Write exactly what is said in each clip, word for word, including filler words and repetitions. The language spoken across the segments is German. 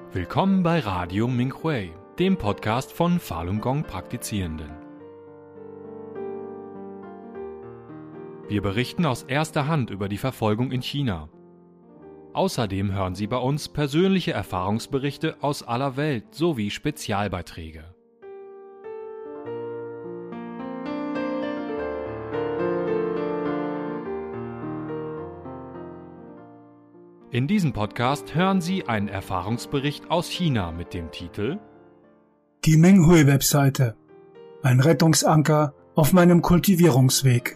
Willkommen bei Radio Minhui, dem Podcast von Falun Gong Praktizierenden. Wir berichten aus erster Hand über die Verfolgung in China. Außerdem hören Sie bei uns persönliche Erfahrungsberichte aus aller Welt sowie Spezialbeiträge. In diesem Podcast hören Sie einen Erfahrungsbericht aus China mit dem Titel Die Minhui-Webseite. Ein Rettungsanker auf meinem Kultivierungsweg.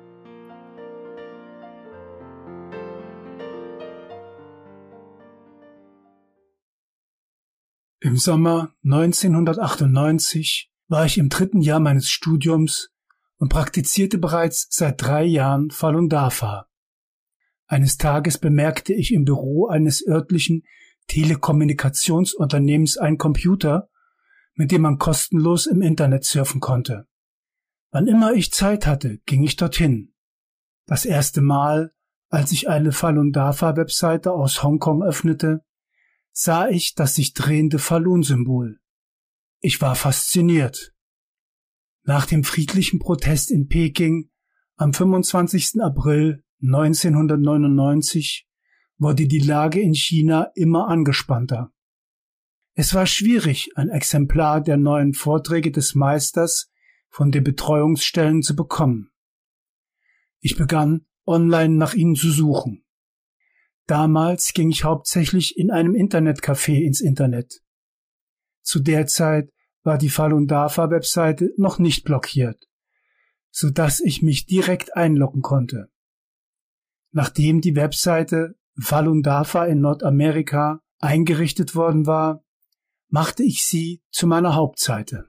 Im Sommer neunzehnhundertachtundneunzig war ich im dritten Jahr meines Studiums und praktizierte bereits seit drei Jahren Falun Dafa. Eines Tages bemerkte ich im Büro eines örtlichen Telekommunikationsunternehmens einen Computer, mit dem man kostenlos im Internet surfen konnte. Wann immer ich Zeit hatte, ging ich dorthin. Das erste Mal, als ich eine Falun Dafa-Webseite aus Hongkong öffnete, sah ich das sich drehende Falun-Symbol. Ich war fasziniert. Nach dem friedlichen Protest in Peking am fünfundzwanzigsten April neunzehnhundertneunundneunzig wurde die Lage in China immer angespannter. Es war schwierig, ein Exemplar der neuen Vorträge des Meisters von den Betreuungsstellen zu bekommen. Ich begann, online nach ihnen zu suchen. Damals ging ich hauptsächlich in einem Internetcafé ins Internet. Zu der Zeit war die Falun Dafa-Webseite noch nicht blockiert, so dass ich mich direkt einloggen konnte. Nachdem die Webseite Falun Dafa in Nordamerika eingerichtet worden war, machte ich sie zu meiner Hauptseite.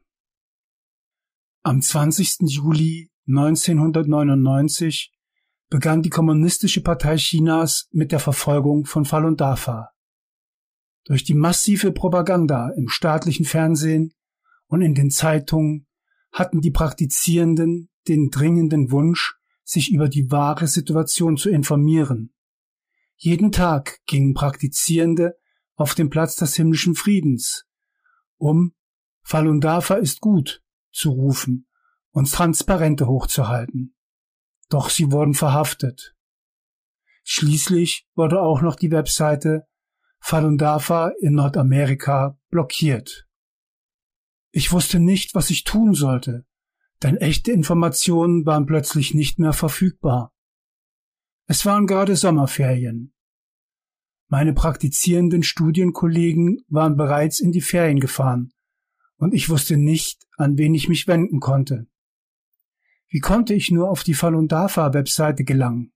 Am zwanzigsten Juli neunzehnhundertneunundneunzig begann die Kommunistische Partei Chinas mit der Verfolgung von Falun Dafa. Durch die massive Propaganda im staatlichen Fernsehen und in den Zeitungen hatten die Praktizierenden den dringenden Wunsch, sich über die wahre Situation zu informieren. Jeden Tag gingen Praktizierende auf den Platz des himmlischen Friedens, um Falun Dafa ist gut zu rufen und Transparente hochzuhalten. Doch sie wurden verhaftet. Schließlich wurde auch noch die Webseite Falun Dafa in Nordamerika blockiert. Ich wusste nicht, was ich tun sollte, denn echte Informationen waren plötzlich nicht mehr verfügbar. Es waren gerade Sommerferien. Meine praktizierenden Studienkollegen waren bereits in die Ferien gefahren und ich wusste nicht, an wen ich mich wenden konnte. Wie konnte ich nur auf die Falun Dafa-Webseite gelangen?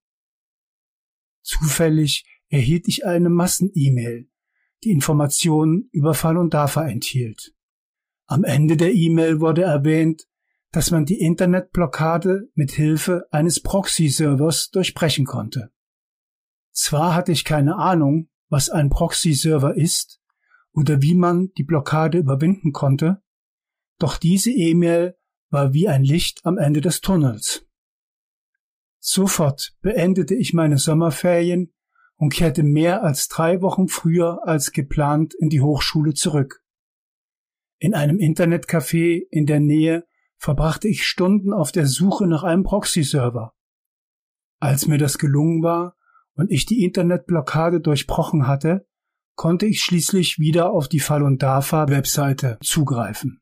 Zufällig erhielt ich eine Massen-E-Mail, die Informationen über Falun Dafa enthielt. Am Ende der E-Mail wurde erwähnt, dass man die Internetblockade mit Hilfe eines Proxy-Servers durchbrechen konnte. Zwar hatte ich keine Ahnung, was ein Proxy-Server ist oder wie man die Blockade überwinden konnte, doch diese E-Mail war wie ein Licht am Ende des Tunnels. Sofort beendete ich meine Sommerferien und kehrte mehr als drei Wochen früher als geplant in die Hochschule zurück. In einem Internetcafé in der Nähe verbrachte ich Stunden auf der Suche nach einem Proxy-Server. Als mir das gelungen war und ich die Internetblockade durchbrochen hatte, konnte ich schließlich wieder auf die Falun Dafa-Webseite zugreifen.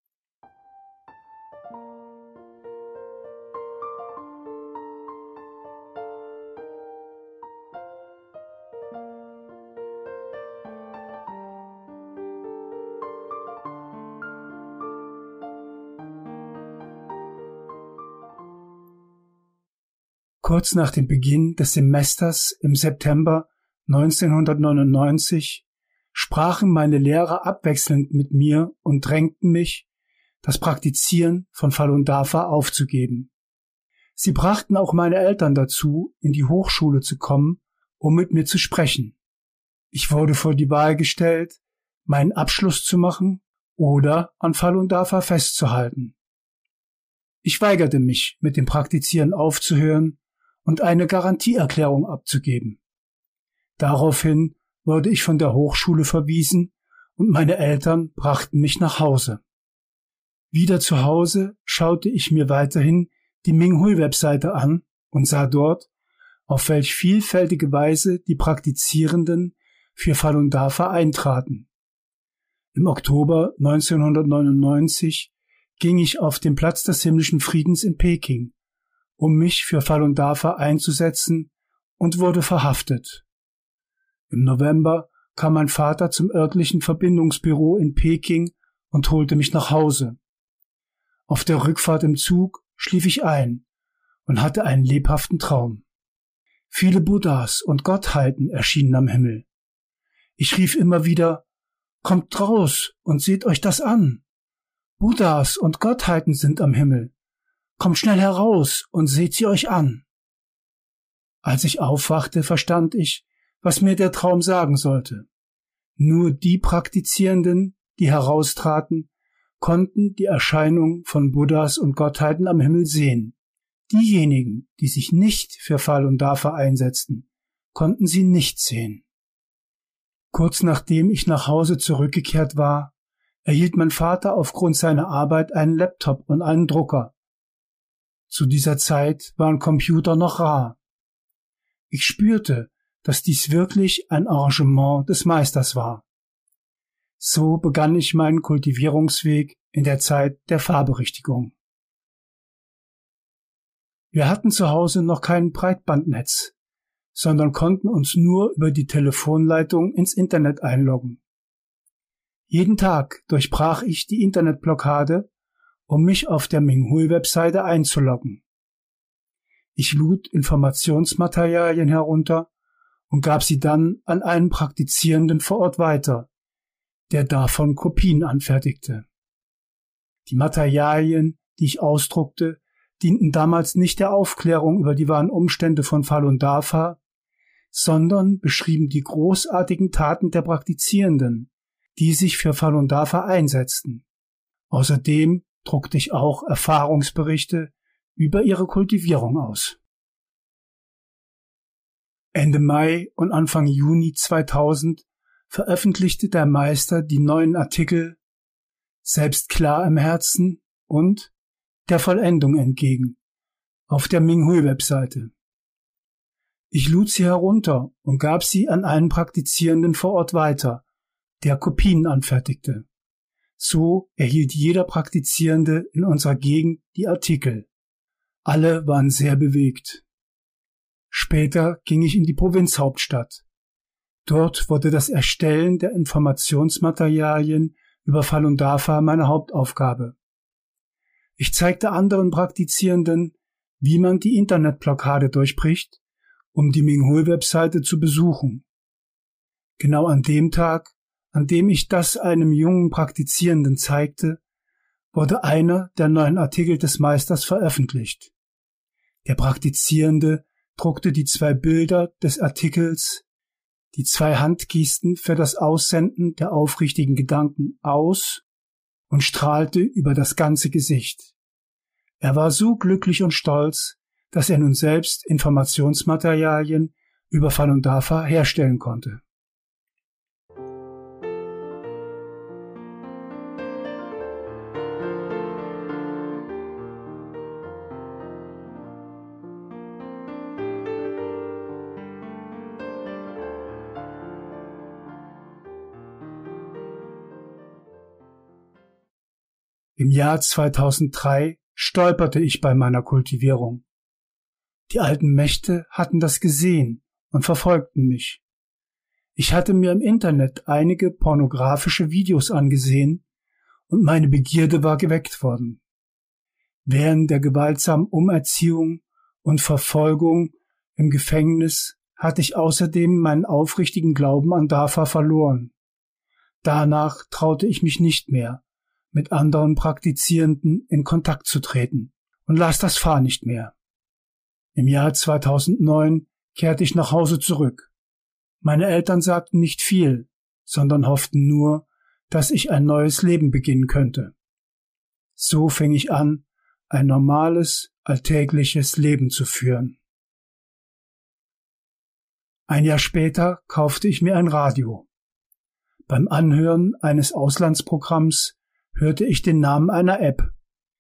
Kurz nach dem Beginn des Semesters im September neunzehnhundertneunundneunzig sprachen meine Lehrer abwechselnd mit mir und drängten mich, das Praktizieren von Falun Dafa aufzugeben. Sie brachten auch meine Eltern dazu, in die Hochschule zu kommen, um mit mir zu sprechen. Ich wurde vor die Wahl gestellt, meinen Abschluss zu machen oder an Falun Dafa festzuhalten. Ich weigerte mich, mit dem Praktizieren aufzuhören und eine Garantieerklärung abzugeben. Daraufhin wurde ich von der Hochschule verwiesen und meine Eltern brachten mich nach Hause. Wieder zu Hause schaute ich mir weiterhin die Minghui-Webseite an und sah dort, auf welch vielfältige Weise die Praktizierenden für Falun Dafa eintraten. Im Oktober neunzehnhundertneunundneunzig ging ich auf den Platz des himmlischen Friedens in Peking, um mich für Falun Dafa einzusetzen, und wurde verhaftet. Im November kam mein Vater zum örtlichen Verbindungsbüro in Peking und holte mich nach Hause. Auf der Rückfahrt im Zug schlief ich ein und hatte einen lebhaften Traum. Viele Buddhas und Gottheiten erschienen am Himmel. Ich rief immer wieder: Kommt raus und seht euch das an. Buddhas und Gottheiten sind am Himmel. Kommt schnell heraus und seht sie euch an. Als ich aufwachte, verstand ich, was mir der Traum sagen sollte. Nur die Praktizierenden, die heraustraten, konnten die Erscheinung von Buddhas und Gottheiten am Himmel sehen. Diejenigen, die sich nicht für Falun Dafa einsetzten, konnten sie nicht sehen. Kurz nachdem ich nach Hause zurückgekehrt war, erhielt mein Vater aufgrund seiner Arbeit einen Laptop und einen Drucker. Zu dieser Zeit waren Computer noch rar. Ich spürte, dass dies wirklich ein Arrangement des Meisters war. So begann ich meinen Kultivierungsweg in der Zeit der Fahrberichtigung. Wir hatten zu Hause noch kein Breitbandnetz, sondern konnten uns nur über die Telefonleitung ins Internet einloggen. Jeden Tag durchbrach ich die Internetblockade, um mich auf der Minghui-Webseite einzuloggen. Ich lud Informationsmaterialien herunter und gab sie dann an einen Praktizierenden vor Ort weiter, der davon Kopien anfertigte. Die Materialien, die ich ausdruckte, dienten damals nicht der Aufklärung über die wahren Umstände von Falun Dafa, sondern beschrieben die großartigen Taten der Praktizierenden, die sich für Falun Dafa einsetzten. Außerdem druckte ich auch Erfahrungsberichte über ihre Kultivierung aus. Ende Mai und Anfang Juni zweitausend veröffentlichte der Meister die neuen Artikel Selbst klar im Herzen und Der Vollendung entgegen auf der Minghui-Webseite. Ich lud sie herunter und gab sie an einen Praktizierenden vor Ort weiter, der Kopien anfertigte. So erhielt jeder Praktizierende in unserer Gegend die Artikel. Alle waren sehr bewegt. Später ging ich in die Provinzhauptstadt. Dort wurde das Erstellen der Informationsmaterialien über Falun Dafa meine Hauptaufgabe. Ich zeigte anderen Praktizierenden, wie man die Internetblockade durchbricht, um die Minghui-Webseite zu besuchen. Genau an dem Tag, an dem ich das einem jungen Praktizierenden zeigte, wurde einer der neuen Artikel des Meisters veröffentlicht. Der Praktizierende druckte die zwei Bilder des Artikels, die zwei Handgesten für das Aussenden der aufrichtigen Gedanken aus und strahlte über das ganze Gesicht. Er war so glücklich und stolz, dass er nun selbst Informationsmaterialien über Falun Dafa herstellen konnte. Im Jahr zweitausenddrei stolperte ich bei meiner Kultivierung. Die alten Mächte hatten das gesehen und verfolgten mich. Ich hatte mir im Internet einige pornografische Videos angesehen und meine Begierde war geweckt worden. Während der gewaltsamen Umerziehung und Verfolgung im Gefängnis hatte ich außerdem meinen aufrichtigen Glauben an Dafa verloren. Danach traute ich mich nicht mehr, mit anderen Praktizierenden in Kontakt zu treten und las das Fa nicht mehr. Im Jahr zweitausendneun kehrte ich nach Hause zurück. Meine Eltern sagten nicht viel, sondern hofften nur, dass ich ein neues Leben beginnen könnte. So fing ich an, ein normales, alltägliches Leben zu führen. Ein Jahr später kaufte ich mir ein Radio. Beim Anhören eines Auslandsprogramms hörte ich den Namen einer App.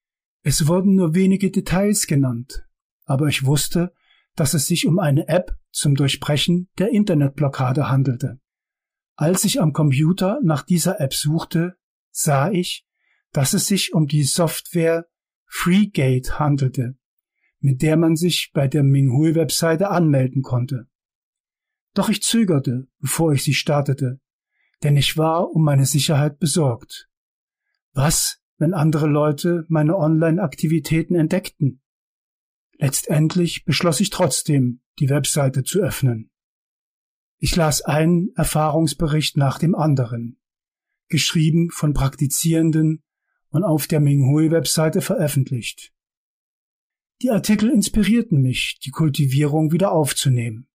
Es wurden nur wenige Details genannt, aber ich wusste, dass es sich um eine App zum Durchbrechen der Internetblockade handelte. Als ich am Computer nach dieser App suchte, sah ich, dass es sich um die Software FreeGate handelte, mit der man sich bei der Minghui-Webseite anmelden konnte. Doch ich zögerte, bevor ich sie startete, denn ich war um meine Sicherheit besorgt. Was, wenn andere Leute meine Online-Aktivitäten entdeckten? Letztendlich beschloss ich trotzdem, die Webseite zu öffnen. Ich las einen Erfahrungsbericht nach dem anderen, geschrieben von Praktizierenden und auf der Minghui-Webseite veröffentlicht. Die Artikel inspirierten mich, die Kultivierung wieder aufzunehmen.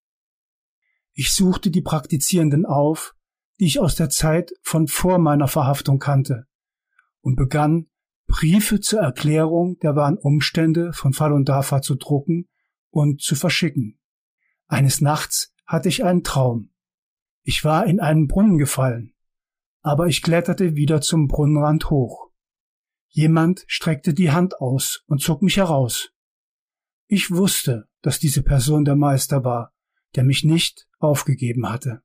Ich suchte die Praktizierenden auf, die ich aus der Zeit von vor meiner Verhaftung kannte, und begann, Briefe zur Erklärung der wahren Umstände von Falun Dafa zu drucken und zu verschicken. Eines Nachts hatte ich einen Traum. Ich war in einen Brunnen gefallen, aber ich kletterte wieder zum Brunnenrand hoch. Jemand streckte die Hand aus und zog mich heraus. Ich wusste, dass diese Person der Meister war, der mich nicht aufgegeben hatte.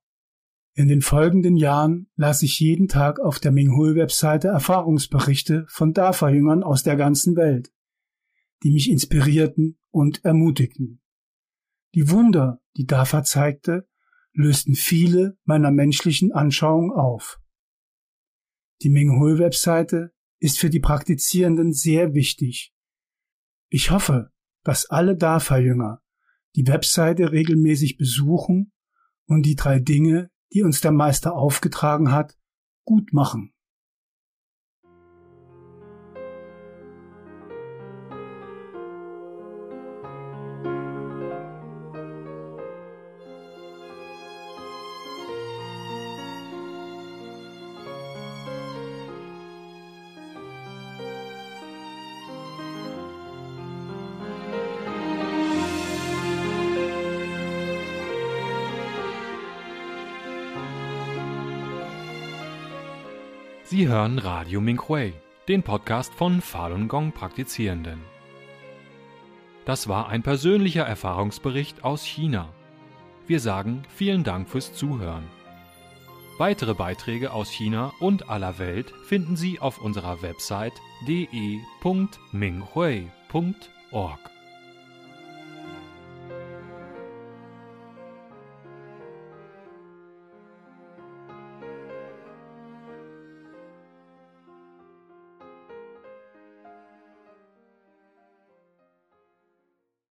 In den folgenden Jahren las ich jeden Tag auf der Minghui-Webseite Erfahrungsberichte von Dafa-Jüngern aus der ganzen Welt, die mich inspirierten und ermutigten. Die Wunder, die Dafa zeigte, lösten viele meiner menschlichen Anschauungen auf. Die Minghui-Webseite ist für die Praktizierenden sehr wichtig. Ich hoffe, dass alle Dafa-Jünger die Webseite regelmäßig besuchen und die drei Dinge, die uns der Meister aufgetragen hat, gut machen. Sie hören Radio Minghui, den Podcast von Falun Gong Praktizierenden. Das war ein persönlicher Erfahrungsbericht aus China. Wir sagen vielen Dank fürs Zuhören. Weitere Beiträge aus China und aller Welt finden Sie auf unserer Website d e punkt minghui punkt org.